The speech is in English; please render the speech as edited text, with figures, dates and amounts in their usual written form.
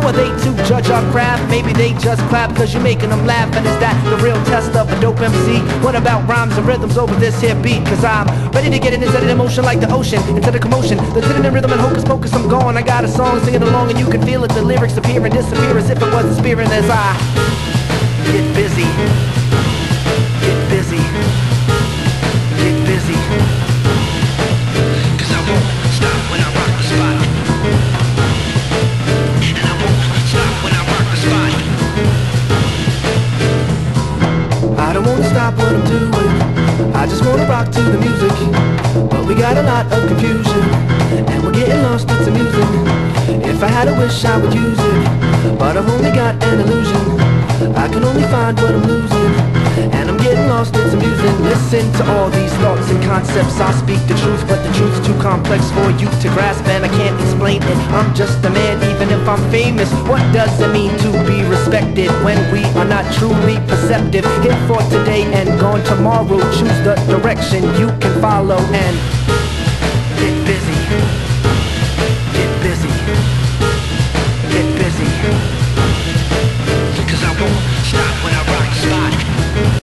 are they to judge our craft? Maybe they just clap cause you're making them laugh. And is that the real test of a dope MC? What about rhymes and rhythms over this here beat? Cause I'm ready to get in inside of emotion like the ocean. Instead of commotion, the sitting in rhythm and hocus pocus, I'm gone. I got a song singing along and you can feel it. The lyrics appear and disappear as if it was a spirit as I get busy, get busy, get busy. Cause I won't stop when I rock the spot. And I won't stop when I rock the spot. I don't wanna stop what I'm doing, I just wanna rock to the music. But we got a lot of confusion, and we're getting lost, it's amusing. If I had a wish I would use it, but I've only got an illusion. I can only find what I'm losing, and I'm getting lost, it's amusing. Listen to all these thoughts and concepts, I speak the truth, but the truth's too complex for you to grasp, and I can't explain it. I'm just a man, even if I'm famous. What does it mean to be respected when we are not truly perceptive? Here for today and gone tomorrow, choose the direction you can follow and